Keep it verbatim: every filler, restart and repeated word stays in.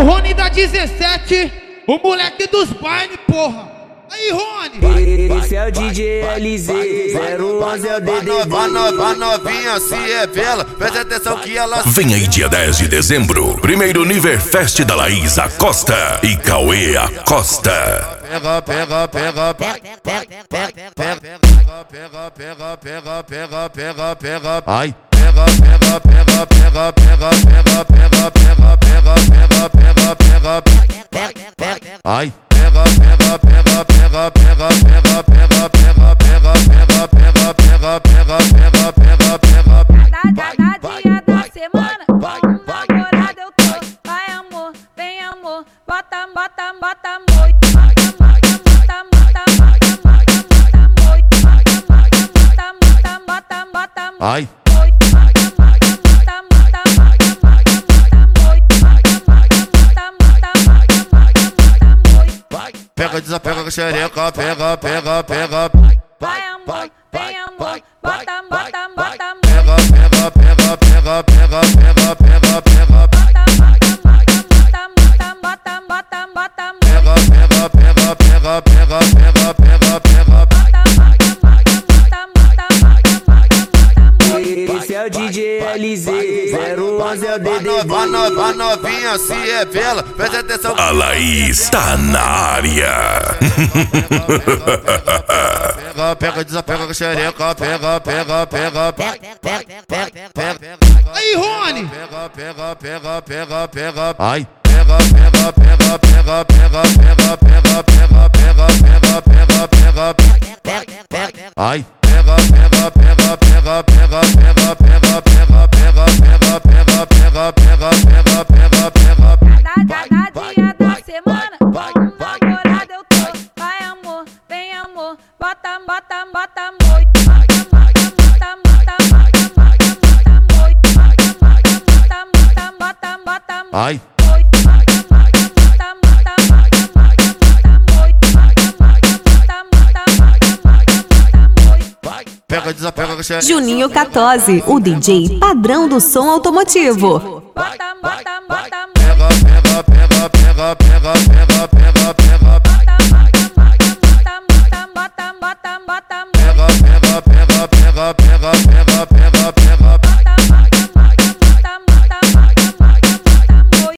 Rony da dezessete, o moleque dos bailes, porra. Aí, Rony! Esse é o D J L Z, zero onze é o D D. A novinha se revela, presta atenção que ela... Vem aí dia dez de dezembro, primeiro Niverfest da Laís Acosta e Cauê Acosta. Pega, pega, pega, pega, pega, pega, pega, pega, pega, pega, pega, pega, pega, ai. Pega, pega, pega, pega, pega, pega, pega, pega, pega, pega, pega, pega, pega, ai. Pega, pega, pega, pega, pega, pega, pega, pega, pega, pega, pega, pega, pega, pega, pega. Cada dia da semana, com um namorado eu tô. Vai amor, vem amor, bota, bota, bota amor. Bota, bota, bota, bota, bota amor. Bota, bota, bota, bota amor. Ai. Pega, desapega com a xereca, pega, pega, pega. Vai amor, vem amor, bota, bota, bota amor. Pega, pega, pega, pega, pega, pega, pega, pega. Bota, bota, bota, bota, bota, bota amor. Pega, pega, pega, pega, pega, pega, pega, pega. Esse é o D J L Z, zero onze é o D D. A novinha se revela, presta atenção. A Laís tá na área. Pega, pega, desapega com a xereca, pega, pega, pega, pega, pega, pega. Aí, Rony! Pega, pega, pega, pega, pega, ai. Pega, pega, pega, pega, pega, pega, pega, pega, pega, pega, pega, pega, pega, ai. Pega, pega, pega, pega, pega, pega, pega, pega, pega, pega, pega, pega, pega, pega, pega. Cada dia da semana, com um namorado eu tô. Vai amor, vem amor, bota, bota, bota amor. Bota, bota, bota, bota amor. Bota, bota, bota, bota amor. Ai. Pega, desapega com a xereca. Juninho quatorze, o D J padrão do som automotivo. Bota, bota,